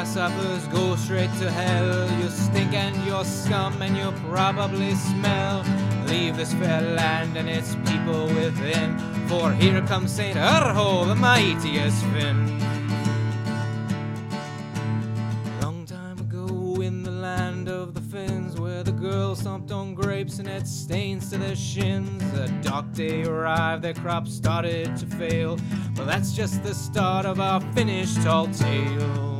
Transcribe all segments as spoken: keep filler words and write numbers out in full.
grasshoppers, go straight to hell. You stink and you're scum and you probably smell. Leave this fair land and its people within, for here comes Saint Urho, the mightiest Finn. Long time ago in the land of the Finns, where the girls stomped on grapes and had stains to their shins, a dark day arrived, their crops started to fail. Well, that's just the start of our finished tall tale.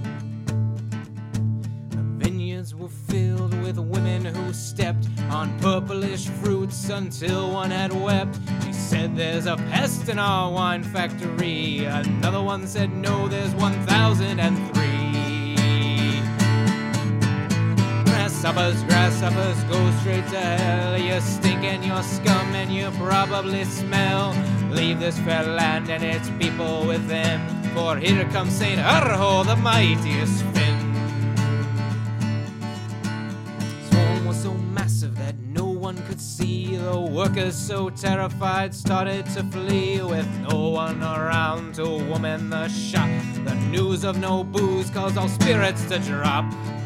Were filled with women who stepped on purplish fruits until one had wept. She said, there's a pest in our wine factory. Another one said, no, there's one thousand and three. Grasshoppers, grasshoppers, go straight to hell. You stink and you're scum and you probably smell. Leave this fair land and its people within, for here comes Saint Urho, the mightiest Finn. So massive that no one could see. The workers, so terrified, started to flee. With no one around to woman the shop, the news of no booze caused all spirits to drop.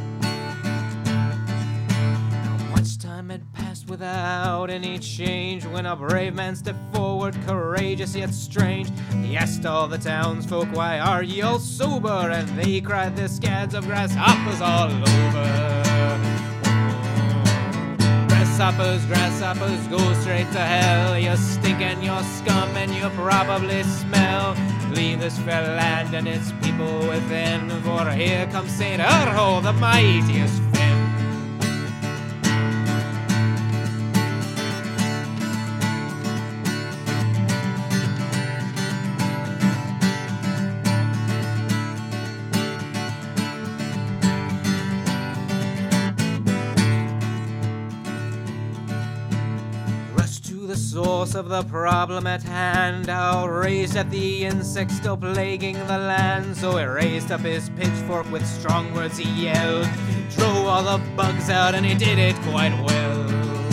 Now much time had passed without any change, when a brave man stepped forward, courageous yet strange. He asked all the townsfolk, why are ye all sober? And they cried, there's scads of grasshoppers all over. Grasshoppers, grasshoppers, go straight to hell. You stink and you're scum and you probably smell. Leave this fair land and its people within, for here comes Saint Urho, the mightiest Finn. The source of the problem at hand, outraged at the insects still plaguing the land. So he raised up his pitchfork, with strong words he yelled, drove all the bugs out, and he did it quite well.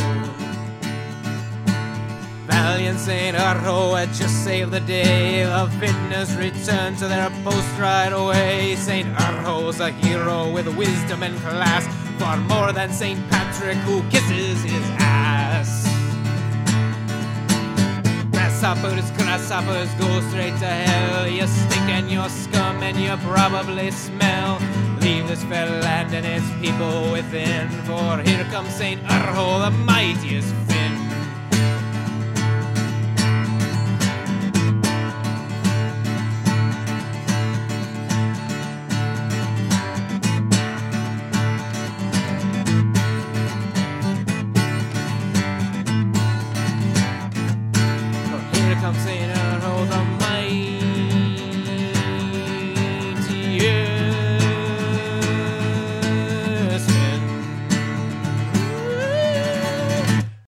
Valiant Saint Urho had just saved the day. The vintners returned to their post right away. Saint Urho's a hero with wisdom and class, far more than Saint Patrick, who kisses his ass. Grasshoppers, grasshoppers, go straight to hell. You stink and you're scum and you probably smell. Leave this fair land and its people within, for here comes Saint Urho, the mightiest Finn.